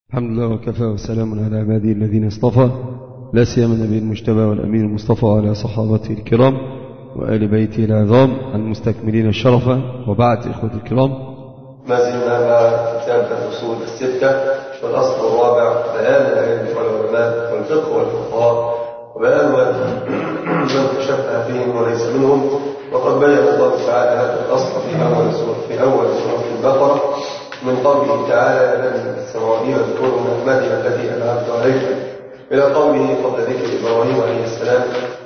الحمد لله وكفى وسلام على عباده الذين اصطفى، لا سيما النبي المجتبى والأمين المصطفى وعلى صحابته الكرام وآل بيته العظام المستكملين الشرف. وبعد، إخوة الكرام، ما زلنا مع كتاب الأصول الستة، والأصل الرابع بيان العلم والعلماء والفقه والفقهاء وبيان من تشبه بهم وليس منهم. وقد بين الله تعالى هذا الأصل في أول سورة البقرة من قوله تعالى: يا بني إسرائيل اذكروا نعمتي التي أنعمت عليكم، إلى قوله قبل ذكر إبراهيم عليه السلام: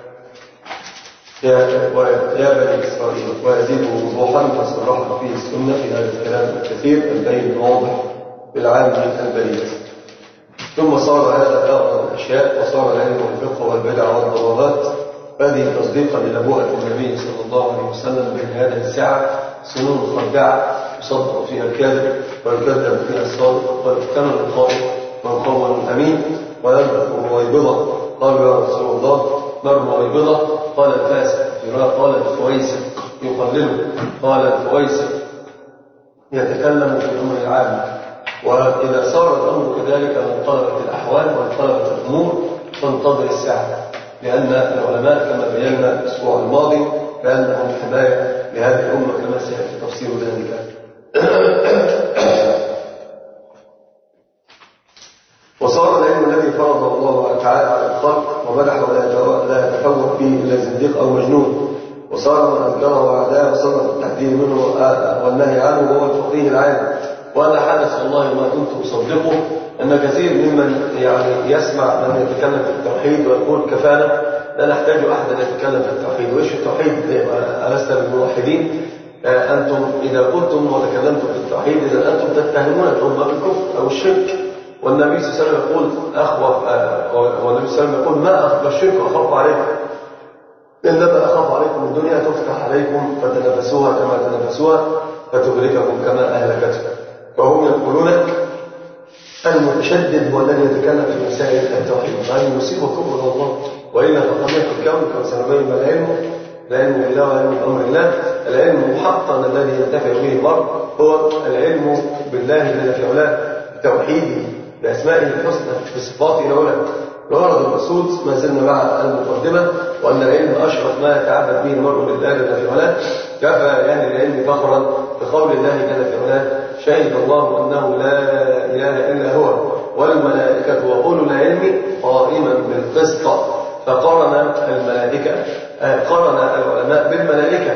يا بني إسرائيل، ويزيده وضوحا وصرحا فيه السنة في هذا الكلام الكثير البين الواضح بالعام البليغ. ثم صار هذا أغلب الأشياء، وصار العلم والفقه والبدع والضلالات هذه تصديقا لنبوءة النبي صلى الله عليه وسلم بين هذه الساعة سنون خداعة يصدق فيها الكاذب ويكذب فيها الصادق ويؤتمن القائل ويخون الأمين وينبث الرويبضة. قالوا: يا رسول الله، ما الرويبضة؟ قال: الفاسق. قال: الفويسق. يقلله. قال: الفويسق يتكلم في أمر العام. وإذا صار الأمر كذلك انقلبت الأحوال وانقلبت الأمور، فانتظر الساعة، لأن العلماء كما بينا الأسبوع الماضي بأنهم حماية لهذه الأمة كما سيأتي تفسير ذلك. وصار العلم الذي فرضه الله تعالى على الخلق ومدح ولا يتفوق فيه إلا زنديق أو مجنون، وصار من أنكره وعداه وصدق التحذير منه والنهي عنه وهو الفقيه العالم. وأنا حدث والله ما كنت أصدقه أن كثير ممن يسمع من يتكلم في التوحيد ويقول: كفانا، لا نحتاج أحدا يتكلم في التوحيد. وإيش التوحيد؟ ألست بالموحدين؟ أنتم إذا قلتم وتكلمتم في التوحيد إذا أنتم تتهمون الأمة بالكفر أو الشرك. والنبي صلى الله عليه وسلم يقول: والنبي صلى الله عليه وسلم يقول: ما أخبر الشرك أخاف عليكم، إنما أخاف عليكم الدنيا تفتح عليكم فتنافسوها كما تنافسوها فتهلككم كما أهلكتكم. وهم يقولون المتشدد هو الذي يتكلم في مسائل التوحيد، فأن يصيب كفر الله، وإلا فطبيعة الكون كما سنبين العلم بالله وعلم أمر الله. العلم محقا الذي ينتفع به المرء هو العلم بالله جل في علاه، بتوحيده، بأسمائه الحسنى، بصفاته العلى. الغرض المقصود ما زلنا مع المقدمة، وأن العلم أشرف ما يتعبد به المرء بالله جل في علاه. كفى أهل العلم فخرا بقول الله جل في علاه: شهد الله أنه لا إله إلا هو والملائكة وأولو العلم قائما بالقسط. فقارن الملائكة، قارن العلماء بالملائكة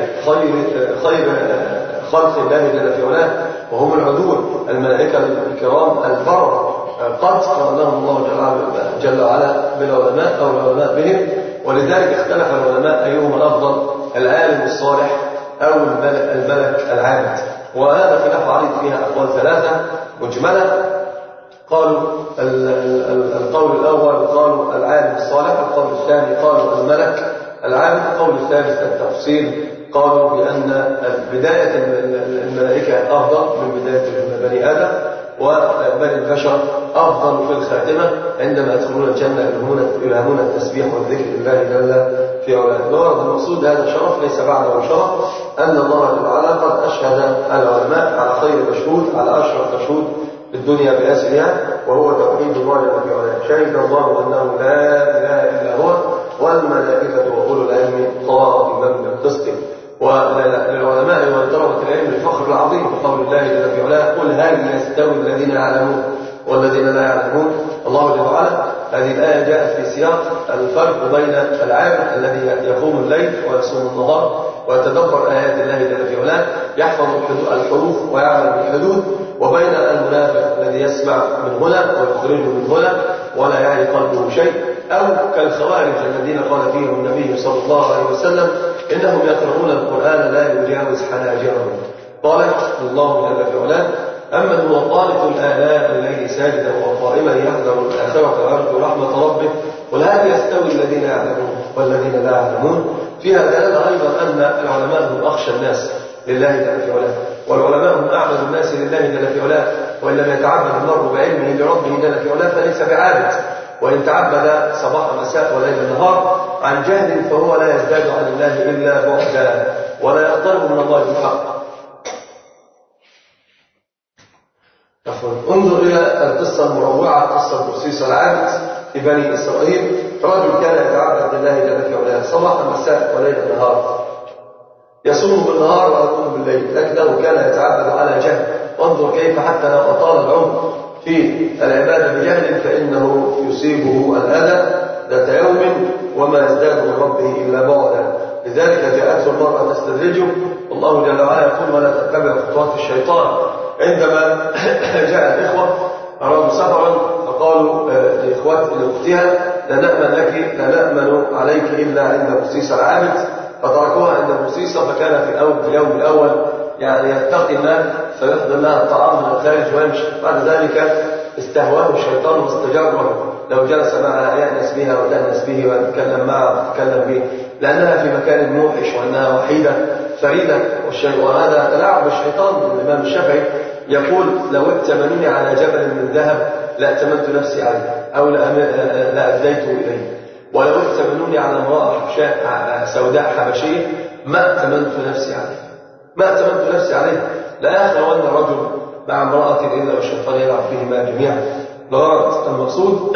خير خلق الله جل في علاه، وهم العدول، الملائكة الكرام البر، قد قارنهم الله جل وعلا بالعلماء أو العلماء بهم. ولذلك اختلف العلماء أيهما الأفضل، العالم الصالح أو الملك العابد. وهذا خلاف عريض فيها أقوال ثلاثة مجملة. قالوا القول الأول قالوا العالم الصالح، القول الثاني قالوا الملك العابد، القول الثالث التفصيل، قالوا بأن بداية الملائكة أفضل من بداية بني آدم، وبني البشر أفضل في الخاتمة عندما يدخلون الجنة يلهمون التسبيح والذكر لله جل في علاه. الغرض المقصود هذا الشرف ليس بعده شرف، أن الله جل وعلا قد أشهد العلماء على خير مشهود، على أشرف مشهود في الدنيا بأسرها، وهو توحيد الله جل في علاه. شهد الله أنه لا إله إلا هو والملائكة وأولو العلم قائما بالقسط. وللعلماء وطلبة العلم الفخر العظيم بقول الله جل في علاه: قل هل يستوي الذين يعلمون والذين لا يعلمون. الله جل وعلا هذه الآية جاءت في سياق الفرق بين العالم الذي يقوم الليل ويصوم النهار ويتدبر آيات الله جل في علاه، يحفظ الحروف ويعمل بالحدود، وبين المنافق الذي يسمع من هنا ويخرج من هنا ولا يعي قلبه شيء، أو كالخوارج الذين قال فيهم النبي صلى الله عليه وسلم: إنهم يقرؤون القرآن لا يجاوز حناجرهم. قال الله جل في علاه: أمن هو قانت آلاء الليل ساجدا وقائما يحذر الآخرة ويرجو رحمة ربه، قل هل يستوي الذين يعلمون والذين لا يعلمون. فيها دلالة أيضا أن العلماء هم أخشى الناس لله جل في علاه، والعلماء هم أعبد الناس لله جل في علاه. وإن لم يتعبد المرء بعلمه لربه جل في علاه فليس بعابد، وإن تعبد صباح مساء وليل نهار عن جهل فهو لا يزداد عن الله إلا بعدا ولا يقترب من الله بالحق. انظر إلى القصة المروعة، قصة برسيس العابد في بني إسرائيل. رجل كان يتعبد لله جل في علاه صباحا مساء وليلا نهار، يصوم بالنهار ويقوم بالليل، لكنه كان يتعبد على جهل. وانظر كيف حتى لو أطال العمر في العبادة بجهل فإنه يصيبه الأذى ذات يوم وما يزداد من ربه إلا بعدا. لذلك جاءته المرأة تستدرجه، والله جل وعلا يقول ولا تتبع خطوات الشيطان. عندما جاء الإخوة أرادوا سفرا فقالوا لأختها لا نأمن لك لا نأمن عليك إلا عند برسيس العابد، فتركوها عند برسيسة. فكان في اليوم الأول يعني يتقي الله فيحضر لها الطعام من الخارج ويمشي. بعد ذلك استهواه الشيطان واستجره، لو جلس معها يأنس بها وتأنس به ويتكلم معها وتتكلم به، لأنها في مكان موحش وأنها وحيدة فريدة. وهذا تلاعب الشيطان. الإمام الشافعي يقول لو ائتمنوني على جبل من ذهب لأتمنت نفسي عليه أو لأديته إليه، ولو ائتمنوني على امرأة سوداء حبشية ما ائتمنت نفسي عليه، ما ائتمنت نفسي عليه. لا يخلون رجل مع امرأة إلا والشيطان يلعب بهما جميعا. الغرض المقصود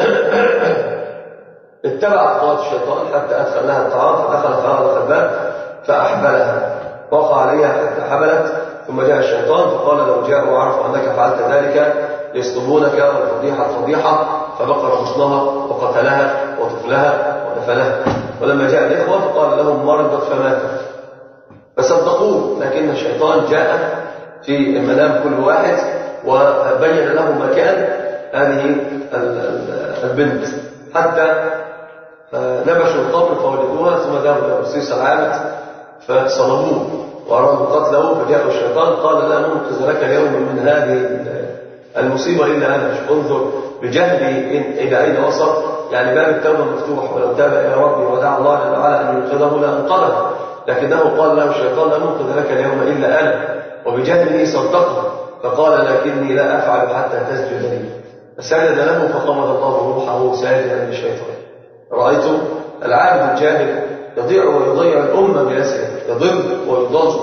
اتبع خطوات الشيطان حتى أدخل لها الطعام، فدخل فأغلق الباب فأحبلها، وقع عليها حتى حبلت. ثم جاء الشيطان فقال لو جاءوا وعرفوا أنك فعلت ذلك يصطبونك والفضيحة فضيحة، فبقر غصنها وقتلها وطفلها ودفنها. ولما جاء الإخوة فقال لهم مرضت فماتت، فصدقوه. لكن الشيطان جاء في المنام كل واحد وبين له مكان هذه البنت، حتى نبشوا القبر فوجدوها. ثم ذهبوا إلى برسيس العابد فصلبوه وأرادوا قتله. فجاء الشيطان قال لا ننقذ لك اليوم من هذه المصيبة إلا أنا. انظر بجهله إلى أين وصل. يعني باب التوبة مفتوح، ولو تاب إلى ربي ودعا الله جل وعلا أن ينقذه لأنقذه، لكنه قال له الشيطان لا ننقذ لك اليوم إلا أنا. وبجهله صدقه فقال لكني لا أفعل حتى تسجد لي، فسجد له فقبض الله روحه ساجدا للشيطان. رأيتم العابد الجاهل يضيع ويضيع الأمة بأسره، يضل ويضل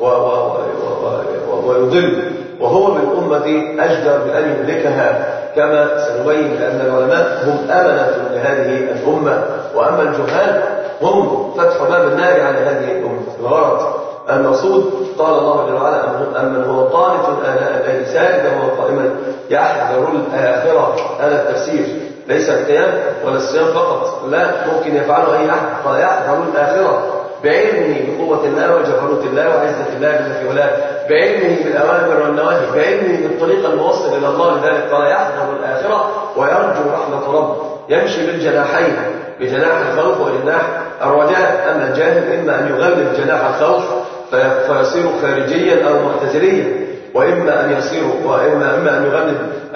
ويضل، وهو بالأمة أجدر بأن يملكها، كما سنبين لأن العلماء هم أمنة لهذه الأمة، وأما الجهال هم فتح باب النار على هذه الأمة. الغرض المقصود قال الله جل وعلا أمن هو قانت آناء الليل ساجدا وهو قائما يحذر الآخرة. هذا التفسير ليس القيام ولا الصيام فقط، لا، ممكن يفعله أي أحد. قال يحذر الآخرة بعلمه بقوة الله وجبروت الله وعزة الله جل في علاه، بعلمه بالأوامر والنواهي، بعلمه بالطريق الموصل إلى الله. لذلك قال يحذر الآخرة ويرجو رحمة ربه، يمشي بالجناحين، بجناح الخوف وجناح الرجاء. أما الجاهل إما أن يغلب جناح الخوف فيصير خارجيا أو معتزليا، وإما أن أن يغلب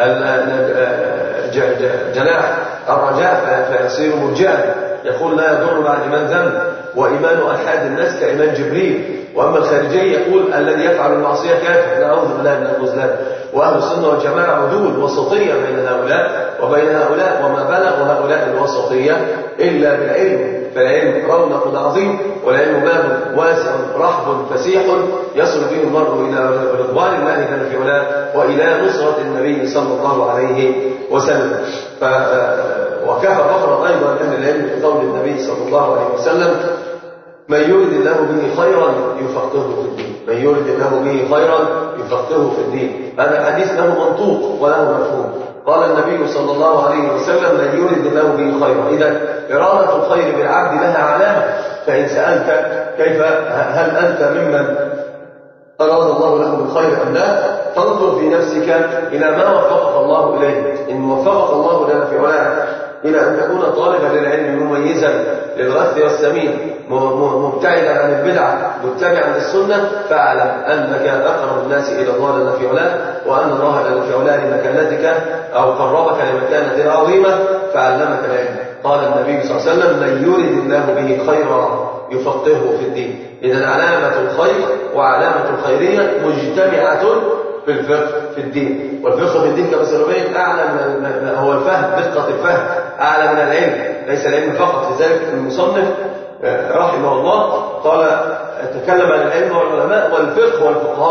جناح الرجاء فيصير مرجئا، يقول لا يضر مع الإيمان ذنب، وإيمان أحد الناس كإيمان جبريل. وأما الخارجي يقول الذي يفعل المعصية كافر، نعوذ بالله من الخذلان. وأهل السنة والجماعة عدول وسطية بين هؤلاء وبين هؤلاء، وما بلغ هؤلاء الوسطية إلا بالعلم. فالعلم رونق عظيم، والعلم باب واسع رحب فسيح يصل به المرء إلى رضوان الله جل في علاه وإلى نصرة النبي صلى الله عليه وسلم. وكفى فخرا أيضا أهل العلم في قول النبي صلى الله عليه وسلم من يرد الله به خيرا يفقهه في الدين، من يرد الله به خيرا يفقهه في الدين. هذا الحديث له منطوق وله مفهوم. قال النبي صلى الله عليه وسلم من يرد الله به خيرا. إذا إرادة الخير بالعبد لها علامة. فإن سألت كيف هل أنت ممن أراد الله له بالخير أم لا، فانظر في نفسك إلى ما وفقك الله إليه. إن وفقك الله لنا في علاه إلى أن تكون طالبا للعلم مميزا للغث والسمين، مبتعدا عن البدعة متبعا للسنة، فاعلم أنك أقرب الناس إلى الله لنا في علاه، وأن الله لنا في علاه لمكانتك أو قربك لمكانة عظيمة فعلمك العلم. قال النبي صلى الله عليه وسلم من يرد الله به خيرا يفقهه في الدين. إذا علامة الخير وعلامة الخيرية مجتمعة في الفقه في الدين. والفقه في الدين كما سنبين أعلى من هو الفهم، دقة الفهم أعلى من العلم، ليس العلم فقط. لذلك المصنف رحمه الله قال تكلم عن العلم والعلماء والفقه والفقهاء،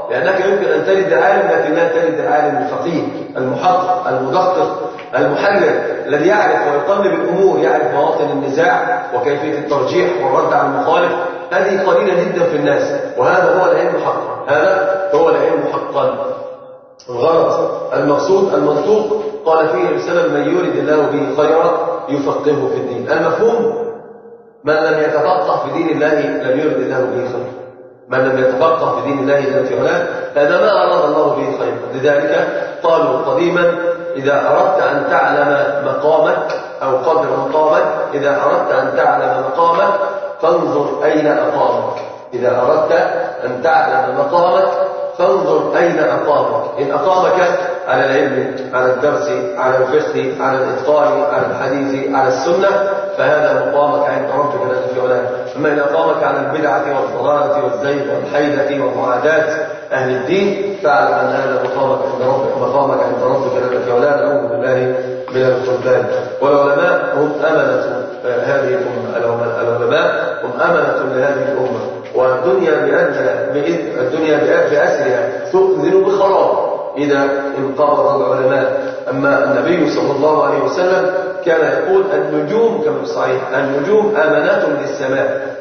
لأنك يمكن أن تلد عالم لكن لا تلد عالم الفقيه المحقق المدقق المحلل الذي يعرف ويقلب الأمور، يعرف مواطن النزاع وكيفية الترجيح والرد على المخالف. هذه قليلة جدا في الناس، وهذا هو العلم حقا، هذا هو العلم حقا. الغرض المقصود المنطوق قال فيه الرسالة: من يريد الله به خيرا يفقهه في الدين. المفهوم: من لم يتفقه في دين الله لم يرد الله به خيرا. من لم يتفقه في دين الله جل في علاه هذا ما أراد الله به خيرا. لذلك قالوا قديما: إذا أردت أن تعلم مقامك أو قدر مقامك، إذا أردت أن تعلم مقامك فانظر أين أقامك. إذا أردت أن تعلم مقامك فانظر أين أقامك. إن أقامك على العلم، على الدرس، على الفقه، على الإتقان، على الحديث، على السنة، فهذا مقامك عند ربك جل في علاه. أما إن أقامك على البدعة والضلالة والزيغ والحيدة ومعاداة أهل الدين فاعلم أن هذا مقامك عند ربك جل في علاه. نعوذ بالله من الخذلان. والعلماء هم أمنة هذه الأمة. العلماء هم أمنة لهذه الأمة. والدنيا بأسرها تؤذن بخراب إذا انقبض العلماء. أما النبي صلى الله عليه وسلم كان يقول: النجوم كما في الصحيح: النجوم أمانة للسماء،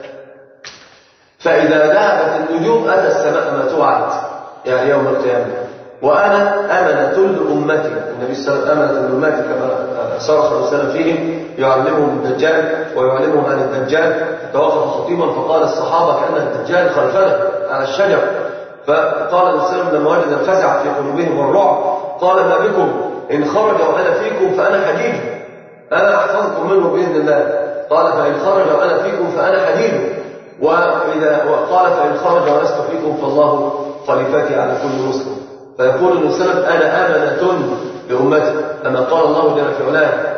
فإذا ذهبت النجوم أتى السماء ما توعد، يعني يوم القيامة. وأنا أمنة لأمتي. النبي صلى الله عليه وسلم أمنة لأمتي كما صرخ الرسول فيهم يعلمهم الدجال ويعلمهم عن الدجال. توقف خطيبا فقال الصحابة: كأن الدجال خلفنا على الشجر. فقال الرسول لما وجد الفزع في قلوبهم والرعب قال: ما بكم؟ إن خرج وأنا فيكم فأنا حديد، أنا أحفظكم منه بإذن الله. قال: فإن خرج وأنا فيكم فأنا حديد. وقال: فإن خرج ولست فيكم فالله خليفتي على كل مسلم. فيقول النبي صلى الله عليه وسلم: أنا أمنة لأمتي. أما قال الله جل في علاه: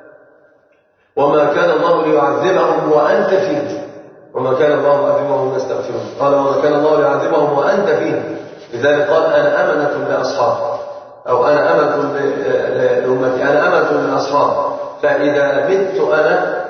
وما كان الله ليعذبهم وأنت فيهم وما كان الله معذبهم يستغفرون. قال: وما كان الله ليعذبهم وأنت فيهم. لذلك قال: أنا أمنة لأصحاب، أو أنا أمنة لأمتي، أنا أمنة لأصحاب. فإذا مت أنا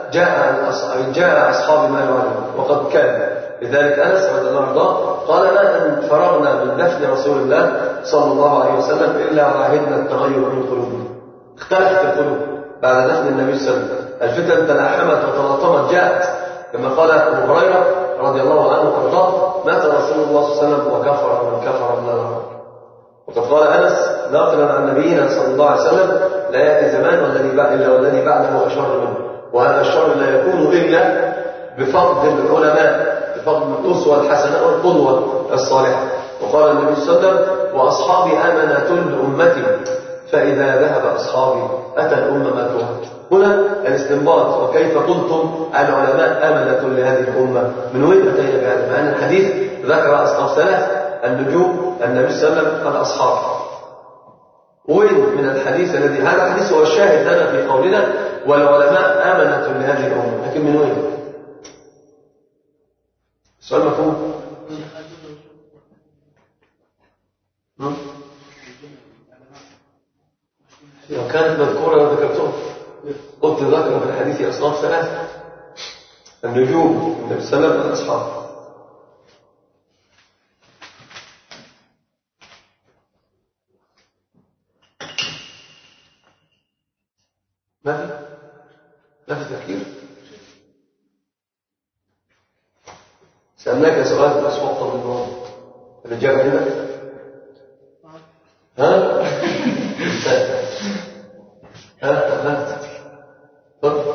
جاء أصحابي ما يعلمون. وقد كان. لذلك أنس رضي الله عنه قال: لا أن فرغنا من دفن رسول الله صلى الله عليه وسلم إلا عاهدنا التغير من قلوبنا. اختلفت القلوب بعد دفن النبي صلى الله عليه وسلم. الفتن تلاحمت وتلاطمت جاءت، كما قال أبو هريرة رضي الله عنه وارضاه: مات رسول الله صلى الله عليه وسلم وكفر من كفر من النار. وقد قال أنس ناقلا عن نبينا صلى الله عليه وسلم: لا يأتي زمان والذي بعده أشر منه. وهذا الشر لا يكون إلا بفضل العلماء، بفضل الأسوة الحسنة والقدوة الصالحة. وقال النبي صلى الله عليه وسلم: وأصحابي أمنة لأمتي، فإذا ذهب أصحابي أتى الأمة ما توعد. هنا الاستنباط. وكيف قلتم العلماء أمنة لهذه الأمة؟ من وين أتينا بهذا؟ مع أن الحديث ذكر أصناف ثلاث: النجوم، النبي صلى الله عليه وسلم، الأصحاب. وين من الحديث الذي هذا الحديث هو الشاهد لنا في قولنا والعلماء أمنة لهذه الأمة، لكن من وين؟ السؤال مفهوم؟ لو كانت مذكورة لذكرتهم. قلت ذكر في الحديث أصناف ثلاثة: النجوم، النبي صلى الله عليه وسلم، الأصحاب. ما في تفكير. سألناك سؤال بس وقت من الموضوع. الإجابة هنا؟ ها؟ تفضل.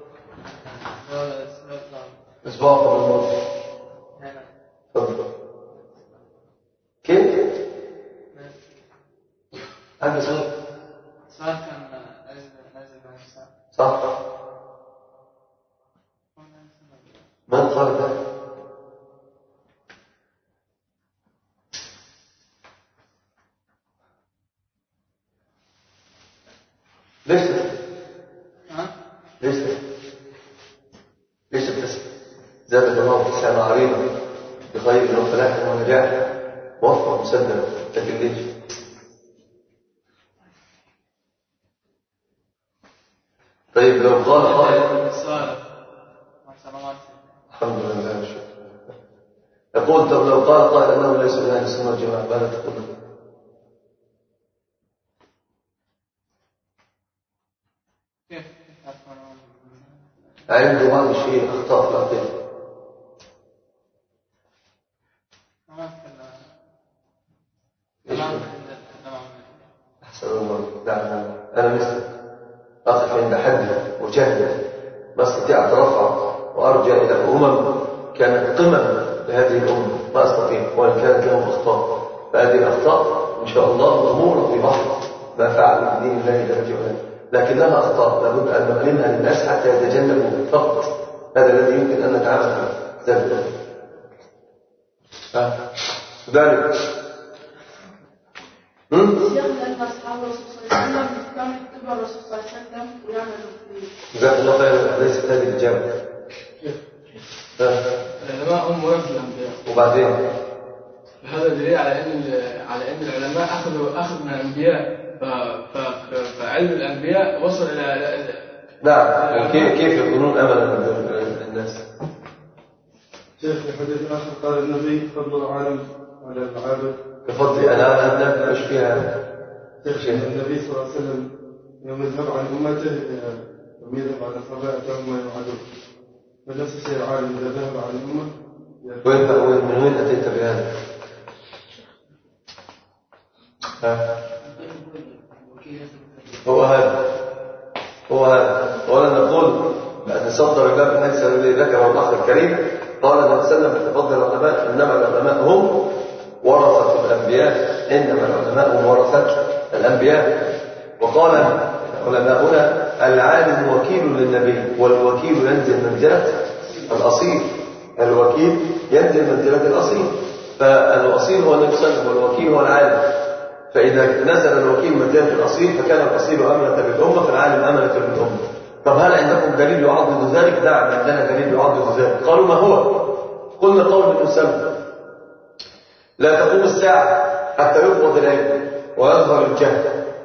أسبوع قبل الموضوع. تفضل. كيف؟ عندي سؤال. السؤال كان نازل مع الساعة. صح. من قال ذلك؟ ليش بتسأل؟ زادك الله سنة عريضة بخير وفلاح ونجاح موفق مسدد، لكن ليش؟ طيب لو قال قائل السؤال. الحمد لله شكرا. لو تقول طب لو قال قائل أنه ليس من أهل السنة والجماعة ماذا تقول؟ عنده بعض الشيء أخطاء في العقيدة. أحسن الله. لا أنا مثلك أقف عند حد وجهد ما استطيع أترفع وأرجع إلى كانت قمم لهذه الأمة ما أستطيع وإن كانت لهم أخطاء، فهذه الأخطاء إن شاء الله مغمورة في بحر ما فعلوا في دين الله لا يرجعون، لكنها أخطاء لابد أن نعلمها للناس حتى يتجنبوا فقط. هذا الذي يمكن أن نتعامل فيه ذلك. ذلك لأن أصحاب الرسول صلى الله عليه وسلم كانوا يتبعوا الرسول صلى الله عليه وسلم ويعملوا فيه. جزاك الله خيرا. ليست هذه الإجابة. العلماء هم ورثة الأنبياء. وبعدين هذا دليل على أن العلماء أخذوا من الأنبياء، فعلم الأنبياء وصل إلى نعم. كيف يكونون أملا للناس؟ شيخ في حديث آخر قال النبي فضل العالم على العابد بفضل أنا إيش فيها؟ شيخ النبي صلى الله عليه وسلم يوم يذهب عن أمته يوم يذهب عن صلاتهم ما يوعدون، فنفس الشيء العالم إذا ذهب عن الأمة. من وين أتيت بهذا؟ هو هذا ولا نقول أن صدر الباب الحديث الذي ذكره الأخ الكريم قال النبي صلى الله عليه وسلم بفضل العلماء إنما العلماء هم ورثة الأنبياء، إنما العلماء هم ورثة الأنبياء. وقال علماؤنا العالم وكيل للنبي والوكيل ينزل منزلة الأصيل. الوكيل ينزل منزلة الأصيل، فالأصيل هو النبي صلى الله عليه وسلم والوكيل هو العالم. فإذا نزل الوكيل منزلة الأصيل فكان الأصيل أمنة للأمة فالعالم أمنة للأمة. طب هل عندكم دليل يعضد ذلك؟ نعم عندنا دليل يعضد ذلك. قالوا ما هو؟ قلنا قول ابن سلمة لا تقوم الساعة حتى يقبض العلم ويظهر الجهل،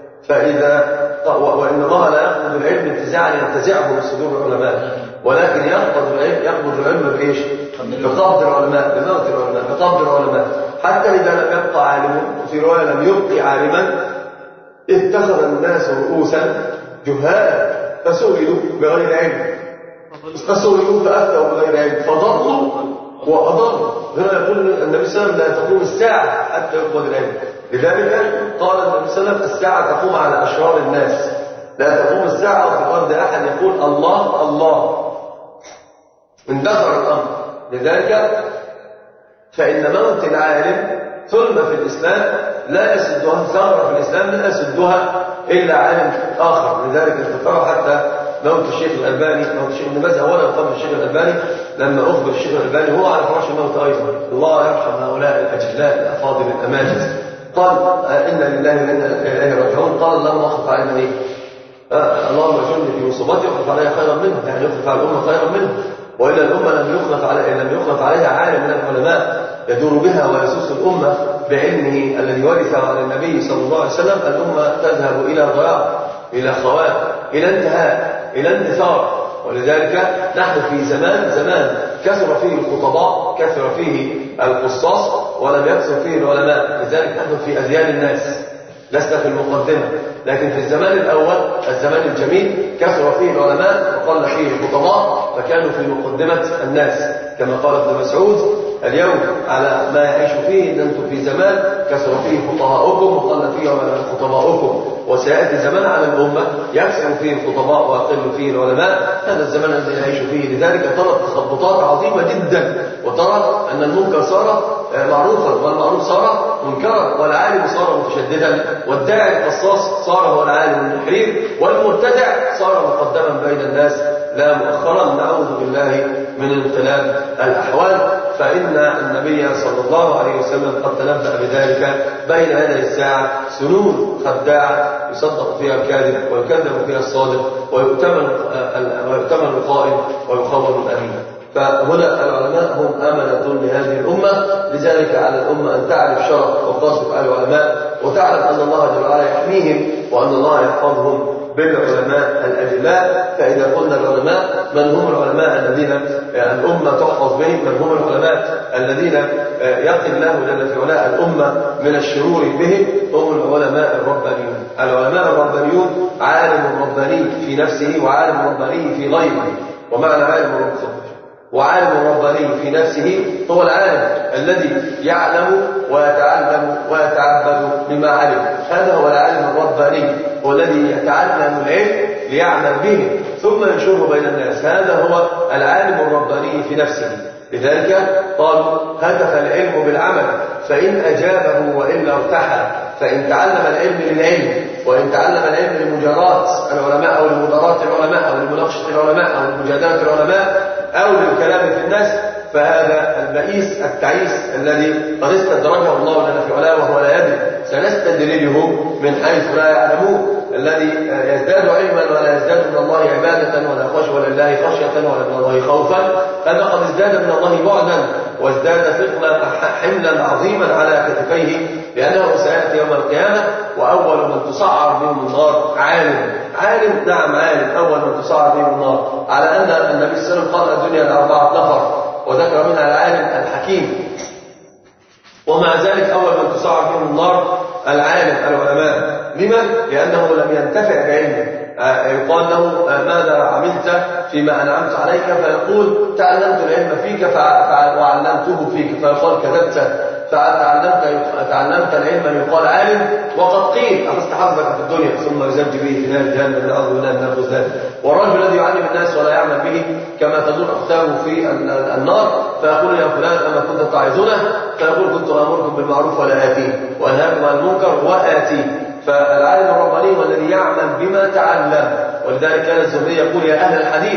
وإن الله لا يقبض العلم انتزاعا ينتزعه من صدور العلماء، ولكن يقبض العلم بإيش؟ بقبض العلماء، بموت العلماء، بقبض العلماء، حتى إذا لم يبقى عالم، وفي رواية لم يبقي عالما اتخذ الناس رؤوسا جهالا فسئلوا بغير علم، فسئلوا فأفتوا بغير علم فضلوا وأضلوا. هنا يقول النبي صلى الله عليه وسلم لا تقوم الساعة حتى يقبض العلم. لذلك قال النبي صلى الله عليه وسلم الساعة تقوم على أشرار الناس، لا تقوم الساعة وفي الأرض أحد يقول الله الله اندثر الأمر. لذلك فإن موت العالم ثلمة في الإسلام لا يسدها ثغرة في الإسلام لا يسدها إلا عالم آخر. لذلك انتظر حتى موت الشيخ الألباني، موت الشيخ ابن باز أولا قبل الشيخ الألباني، لما أخبر الشيخ الألباني هو على فراش الموت أيضا، الله يرحم هؤلاء الأجلاء الأفاضل الأماجد، قال إنا لله وإنا إليه راجعون. قال اللهم أخلف علينا إيه؟ اللهم اجعلني في مصيبتي واخلف عليها خيرا منها، يعني يخلف على الأمة خيرا منها. وإلا الأمة لم يخلف عليها عالم من العلماء يدور بها ويسوس الأمة بعلمه الذي ورثه عن النبي صلى الله عليه وسلم، الأمة تذهب إلى ضياع، إلى خواء، إلى انتهاء، إلى اندثار. ولذلك نحن في زمان كثر فيه الخطباء، كثر فيه القصاص، ولم يكثر فيه العلماء. لذلك نحن في أذيان الناس، لسنا في المقدمة. لكن في الزمان الأول، الزمان الجميل، كثر فيه العلماء وقل فيه الخطباء، فكانوا في مقدمة الناس، كما قال ابن مسعود اليوم على ما يعيش فيه إن أنتم في زمان كثر فيه خطباؤكم وقل فيه خطباؤكم، وسيأتي زمان على الأمة يكثر فيه الخطباء ويقل فيه العلماء. هذا الزمان الذي نعيش فيه. لذلك ترى تخبطات عظيمة جدا، وترى أن المنكر صار معروفا والمعروف صار منكرا، والعالم صار متشددا، والداعي القصاص صار هو العالم المحرير، والمبتدع صار مقدما بين الناس لا مؤخرا. نعوذ بالله من انقلاب الأحوال. فإن النبي صلى الله عليه وسلم قد تنبأ بذلك بين يدي الساعة سنون خداعة يصدق فيها الكاذب ويكذب فيها الصادق، ويؤتمن القائل ويخون الأمين. فهنا العلماء هم أمنة لهذه الأمة. لذلك على الأمة أن تعرف شرف وقدر العلماء، وتعلم أن الله جل وعلا يحميهم وأن الله يحفظهم بالعلماء الأجلاء. فإذا قلنا العلماء، من هم العلماء الذين الأمة تحفظ بهم؟ من هم العلماء الذين يقي الله جل في علاه الأمة من الشرور بهم؟ هم العلماء الربانيون. العلماء الربانيون عالم رباني في نفسه وعالم رباني في غيره. ومعنى وعالم رباني في نفسه هو العالم الذي يعلم ويتعلم ويتعبد بما علم. هذا هو العالم الرباني، هو الذي يتعلم العلم ليعمل به ثم ينشره بين الناس. هذا هو العالم الرباني في نفسه. لذلك قالوا هدف العلم بالعمل، فإن أجابه وإلا ارتحل. فإن تعلم العلم للعلم، وإن تعلم العلم لمجاراة العلماء أو لمداراة العلماء أو لمناقشة العلماء أو لمجادلة العلماء أو للكلام في الناس، فهذا البئيس التعيس الذي قد استدرجه الله لنا في علاه وهو لا يدري. سنستدرجه من حيث لا يعلمون. الذي يزداد علما ولا يزداد من الله عبادة ولا خشوة لله خشية ولا من الله خوفا، هذا قد ازداد من الله بعدا وازداد ثقلا حملا عظيما على كتفيه، لأنه سيأتي يوم القيامة وأول من تصعر بهم النار عالم. نعم عالم، أول من تصعر بهم النار. على أن النبي صلى الله عليه وسلم قال الدنيا لأربعة نفر وذكر منها العالم الحكيم، ومع ذلك أول من تصعر بهم النار العالم العلماء. لما؟ لأنه لم ينتفع بعلمه. يقال له ماذا عملت فيما أنعمت عليك؟ فيقول تعلمت العلم فيك وعلمته فيك. فيقال كذبت، تعلمت العلم يقال عالم، وقد قيل أخذت حظك في الدنيا ثم يزج به في نار جهنم نعوذ بالله من الخذلان. والرجل الذي يعلم الناس ولا يعمل به كما تدور أختامه في النار، فيقول يا فلان أما كنت تعظنا؟ فيقول كنت أمركم بالمعروف ولا آتيه وأنهاكم عن المنكر وآتيه. فالعالم الرباني هو الذي يعمل بما تعلم. ولذلك كان الزهري يقول يا أهل الحديث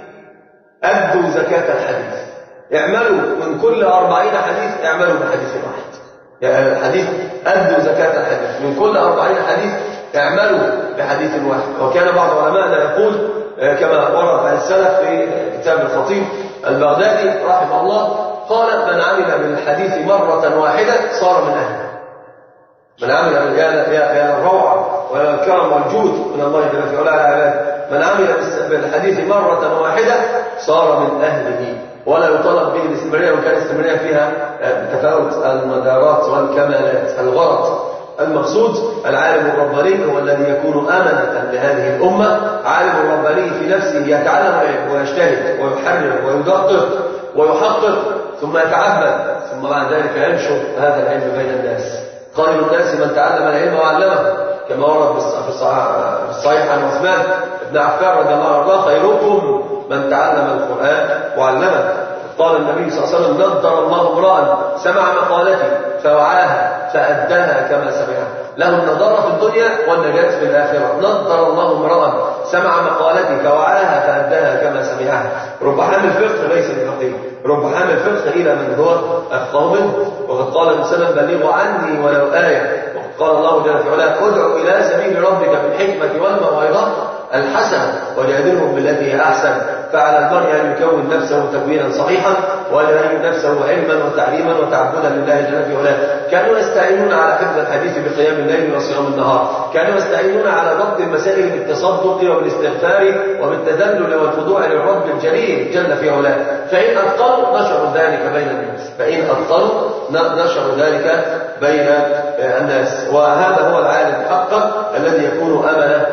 أدوا زكاة الحديث، اعملوا من كل 40 حديث اعملوا بحديث واحد. يا أهل الحديث أدوا زكاة الحديث، من كل 40 حديث اعملوا بحديث واحد. وكان بعض علمائنا يقول كما ورد عن السلف في كتاب الخطيب البغدادي رحمه الله، قال من عمل بالحديث مرة واحدة صار من أهله. من عمل يا الروعة والكرم والجود من الله جل في علاه على عباده، من عمل بالحديث مرة واحدة صار من أهله، ولا يطلب به الاستمرارية، وكان الاستمرارية فيها تفاوت المدارات والكمالات. الغرض المقصود العالم الرباني هو الذي يكون أمنة لهذه الأمة، عالم رباني في نفسه يتعلم العلم ويجتهد ويحرر ويدقق ويحقق ثم يتعبد، ثم بعد ذلك ينشر هذا العلم بين الناس. خير الناس من تعلم العلم وعلمه، كما ورد في الصحيح عن عثمان بن عفان رضي الله عنه خيركم من تعلم القرآن وعلمه. قال النبي صلى الله عليه وسلم نضر الله امرأ سمع مقالتي فوعاها فأداها كما سمعها. له النضارة في الدنيا والنجاة في الآخرة. نضر الله امرأ سمع مقالتي فوعاها فأداها كما سمعها. رب حامل فقه ليس بفقيه، رب حامل فقه إلى من هو أفقه منه. وقد قال النبي صلى الله عليه وسلم بلغوا عني ولو آية. وقد قال الله جل وعلا ادع إلى سبيل ربك بالحكمة والموعظة الحسنة وجادلهم بالتي هي أحسن. فعلى المرء أن يكون نفسه تكوينا صحيحا وأن يهيئ نفسه علما وتعليما وتعبدا لله جل وعلا. كانوا يستعينون على حفظ الحديث بقيام الليل وصيام النهار، كانوا يستعينون على ضبط المسائل بالتصدق وبالاستغفار وبالتذلل والخضوع للرب الجليل جل في علاه. فإن أتقنوا نشروا ذلك بين الناس، فإن أتقنوا نشروا ذلك بين الناس. وهذا هو العالم حقا الذي يكون أمنة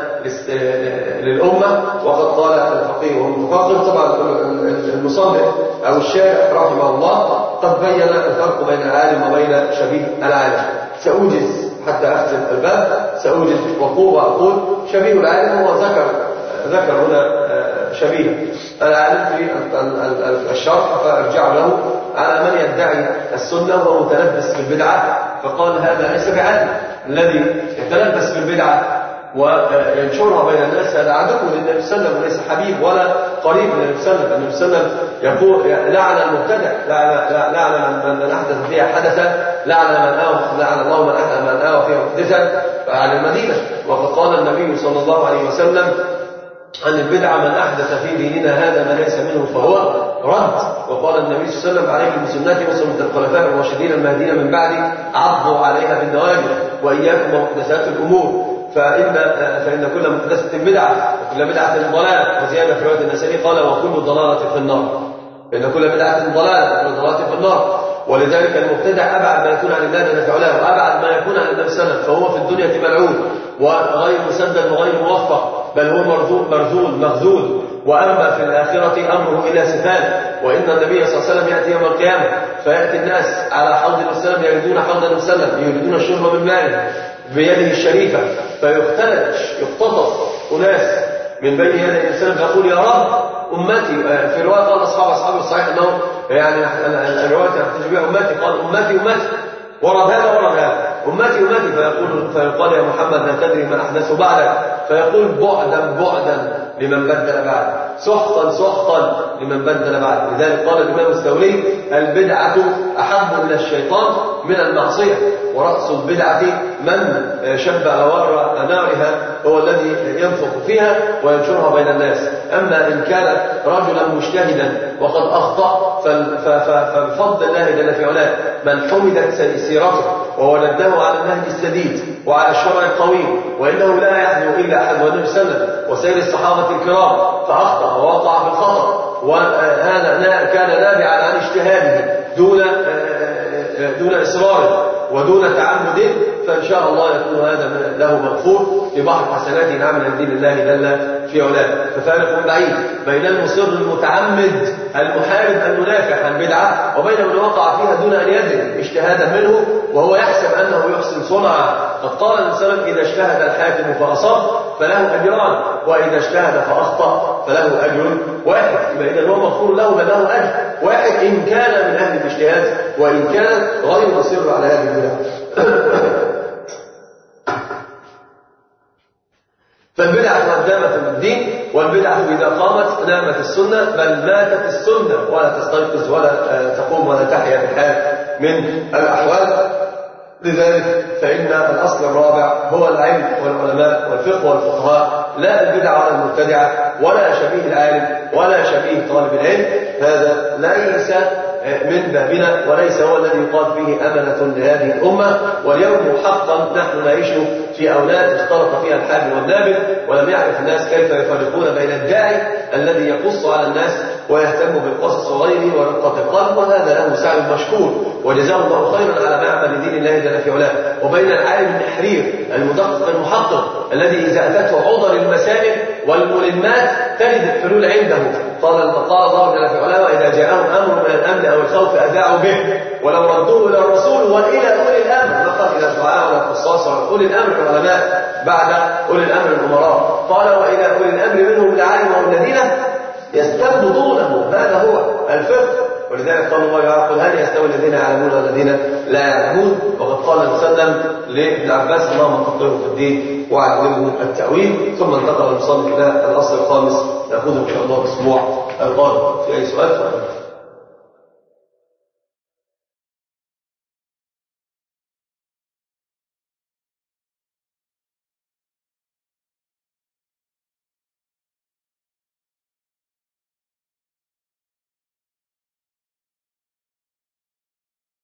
للأمة. وقد قال الفقيه والمفقه، طبعا المصنف أو الشارح رحمه الله قد بين الفرق بين العالم وبين شبيه العالم. سأوجز حتى أختم الباب، سأوجز وأقول شبيه العالم هو ذكر هنا شبيه العالم في الشرح، فأرجع له على من يدعي السنة وهو متلبس بالبدعة، فقال هذا ليس بعالم. الذي يتلبس بالبدعة وينشرها بين الناس هذا عدو للنبي صلى الله عليه وسلم وليس حبيب ولا قريب من النبي صلى الله عليه وسلم. النبي صلى الله عليه وسلم يقول لعن المبتدع، لعن من أحدث فيها حدثا، لعن الله من آوى فيها محدثا فعلى المدينة. وقد قال النبي صلى الله عليه وسلم عن البدعة من أحدث في ديننا هذا ما ليس منه فهو رد. وقال النبي صلى الله عليه وسلم عليكم بسنتي وسنة الخلفاء الراشدين المهديين من بعدي عضوا عليها بالنواجذ وإياكم ومحدثات الأمور. فإن كل محدثة بدعة وكل بدعة ضلالة، وزيادة في رواية النسائي قال وكل ضلالة في النار، فإن كل بدعة ضلالة وكل ضلالة في النار. ولذلك المبتدع أبعد ما يكون عن الله جل في علاه، وأبعد ما يكون عن النبي صلى الله عليه وسلم، فهو في الدنيا ملعون وغير مسدد وغير موفق، بل هو مرذول مخذول. وأما في الآخرة أمره إلى سفال. وإن النبي صلى الله عليه وسلم يأتي يوم القيامة فيأتي الناس على حوض النبي صلى الله عليه وسلم يريدون حوض النبي صلى الله عليه وسلم، يريدون الشرب من ماله بيده الشريفة، يختطف أناس من بين يدي النبي صلى الله عليه وسلم يقول يا رب أمتي. في رواية قال أصحاب الصحيح أنه يعني الرواية تحتج بها أمتي، قال أمتي ورد هذا أمتي فيقال يا محمد لا تدري ما أحدث بعدك، فيقول بعدا لمن بدل بعد، سحقا لمن بدل بعد. لذلك قال الإمام الثوري البدعة أحب إلى الشيطان من المعصية، ورأس البدعة من شب أوار نارها هو الذي ينفخ فيها وينشرها بين الناس. أما إن كان رجلا مجتهدا وقد أخطأ فبفضل الله جل في علاه من حمدت سيرته وولده على النهج السديد وعلى الشرع القويم، وإنه لا يحذو إلا أحد والنبي صلى الله عليه وسلم وسير الصحابة الكرام، فأخطأ ووقع في الخطأ، وهذا كان نابعا عن اجتهاده دون إصرار ودون تعمد، فإن شاء الله يكون هذا له مغفور لبحر حسناته نعم من دين الله جل في علاه. ففارق بعيد بين المصر المتعمد المحارب المنافع عن بدعة وبين من وقع فيها دون أن يدري اجتهادا منه وهو يحسب أنه يحسن صنعا. قد قال الإنسان إذا اجتهد الحاكم فأصاب فله أجران، وإذا اجتهد فأخطأ فله أجر واحد. إذا هو مغفور له بل له أجر واحد إن كان من أهل الاجتهاد وإن كان غير مصر على هذه البدعة. فالبدعة قدامة في الدين، والبدعة إذا قامت نامت السنة، بل ماتت السنة ولا تستيقظ ولا تقوم ولا تحيا بحال من الأحوال. لذلك فإن الأصل الرابع هو العلم والعلماء والفقه والفقهاء، لا البدع ولا المبتدعة ولا شبيه العالم ولا شبيه طالب العلم. هذا ليس من بابنا وليس هو الذي يقال فيه أمنة لهذه الأمة. واليوم حقا نحن نعيش في أولاد اختلط فيها الحابل والنابل، ولم يعرف الناس كيف يفرقون بين الداعي الذي يقص على الناس ويهتم بالقصص وغيره ورقة القلب، وهذا له سعي مشكور وجزاه الله خيرا على ما عمل لدين الله جل في علاه، وبين العالم النحرير المدقق المحقق الذي إذا أتته عضل المسائل والملمات تجد الحلول عنده. قال الله جل في علاه وإذا جاءهم أمر من الأمن أو الخوف أذاعوا به ولو ردوه إلى الرسول وإلى أولي الأمر، نقل إلى الدعاء ولا القصاص وأولي الأمر العلماء بعد أولي الأمر الأمراء. قال وإلى أولي الأمر منهم العالم والذين يستنبطونه، هذا هو الفقه. ولذلك قال الله يقول هل يستوي الذين يعلمون والذين لا يعلمون؟ وقد قال المسلم لابن عباس اللهم فقهه في الدين وعلمه التأويل. ثم انتقل المصنف إلى الأصل الخامس، نأخذه إن شاء الله الأسبوع القادم. في أي سؤال؟